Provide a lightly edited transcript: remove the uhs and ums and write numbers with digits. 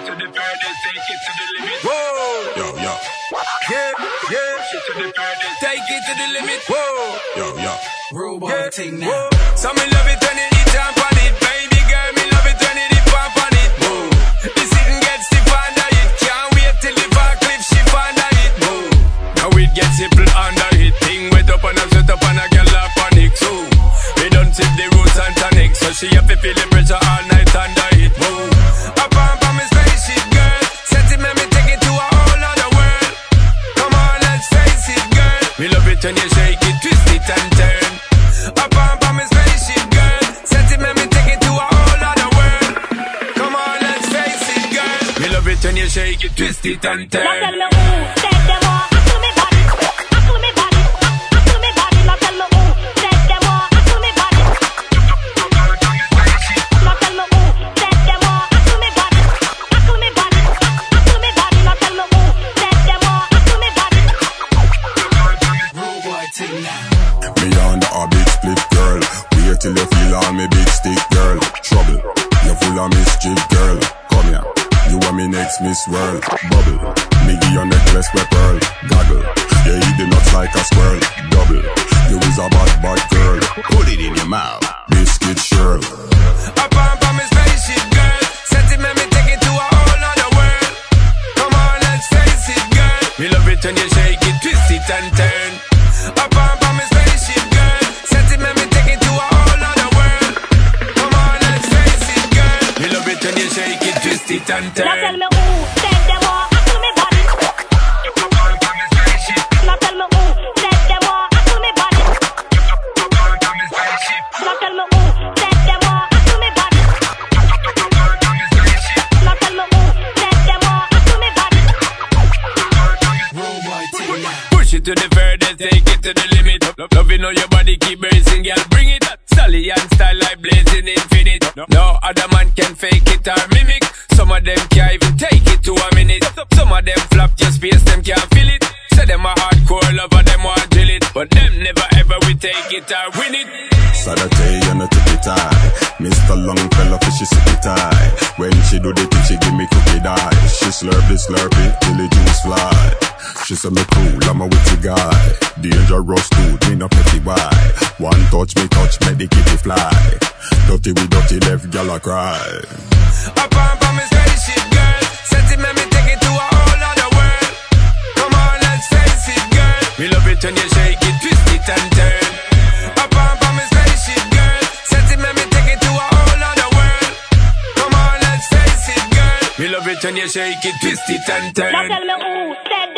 to the furthest, take it to the limit. Whoa, Yo, yo. yeah, yeah. Push it to the furthest, Take it to the limit. Whoa, yo, yo. Rude boy Yeah, thing whoa. now. So me love it when you eat up on it, baby girl. Me love it when you dip up on it. Whoa. The sitting gets stiff under it. Can't wait till the far cliff shift under it. Whoa. Now it gets simple under it. Thing wet up and I set up and I get la panic. So we don't sip the roots and tonic. So she have to feel the pressure all night under it. Whoa. Up on me spaceship girl. Set it, make me take it to a whole other world. Come on, let's face it, girl. Me love it when you shake it, twist it and turn. Up on me spaceship girl. Set it, make me take it to a whole other world. Come on, let's face it, girl. Me love it when you shake it, twist it and turn. Now tell me who said them all to me body, to me body, to me body. Now tell me who said them all to me body. Now tell me who said them all to me body, to me body, to me body. Now tell me who said them all to me body. Rude boy thing now. Me on a big split, girl. Wait till you feel all me big stick, girl. Trouble, you full of mischief, girl. Come here, you are me next Miss World. Bubble, me give your necklace with pearl. Goggle, you eat the nuts like a squirrel. Double, you is a bad girl. Put it in your mouth, biscuit swirl. Up on me spaceship girl. Set it, make me take it to a whole other world. Come on, let's face it, girl. Me love it when you shake it, twist it and turn. Up on me spaceship girl. Set it, make me take it to a whole other world. Come on, let's face it, girl. Me love it when you shake it, twist it and Now tell turn. me who said them all to me body. Now tell me who said them all to me body. Now tell me who said them all to me body. Now tell me who said them all to me body. Rude boy thing now. Push it to the furthest, take it to the limit. Loving how your body keep racing, girl, bring it up. Stallion style like blazing infinite. No other man can fake it or mimic. Some of them can't even take it to a minute. Some of them flop your space, them can't feel it. Say them a hardcore lover, them want drill it. But them never ever we take it or win it. Saturday and a tippy tie. Mr. Longfellow fishy sippy tie. When she do the thing, she give me cookie die. She slurp the slurpy till the juice fly. She say me cool, I'm a witty guy. Dangerous dude, me no petty why. One touch, make the kitty fly. Dirty with dirty, left gyal a cry. Up on me spaceship girl. Set it, make me take it to a whole other world. Come on, let's face it, girl. Me love it when you shake it, twist it and turn. Up on me spaceship girl. Set it, make me take it to a whole other world. Come on, let's face it, girl. Me love it when you shake it, twist it and Now turn. tell me who said